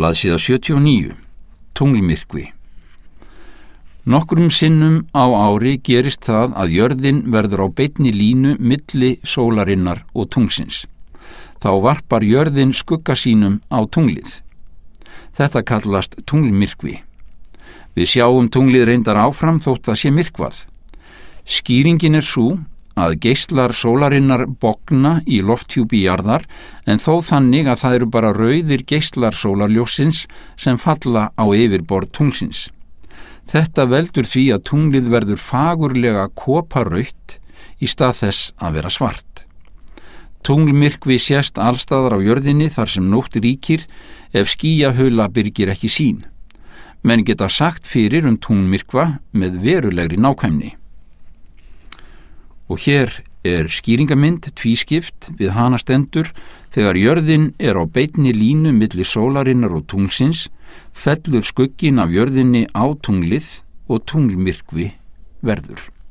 Blaðsíða 79. Tunglmyrkvi. Nokkrum sinnum á ári gerist það að jörðin verður á beinni línu milli sólarinnar og tungsins. Þá varpar jörðin skugga sínum á tunglið. Þetta kallast tunglmyrkvi. Við sjáum tunglið reyndar áfram þótt það sé myrkvað. Skýringin sú að geislar sólarinnar bogna í lofthjúpi jarðar en þó þannig að það eru bara rauðir geislar sólarljóssins sem falla á yfirborð tunglsins. Þetta veldur því að tunglið verður fagurlega koparautt í stað þess að vera svart. Tunglmyrkvi sést allstaðar á jörðinni þar sem nótt ríkir ef skýjahula byrgir ekki sýn. Menn geta sagt fyrir tunglmyrkva með verulegri nákvæmni. Og hér skýringamynd tvískipt, við hana stendur: þegar jörðin á beinni línu milli sólarinnar og tunglsins, fellur skugginn af jörðinni á tunglið og tunglmyrkvi verður.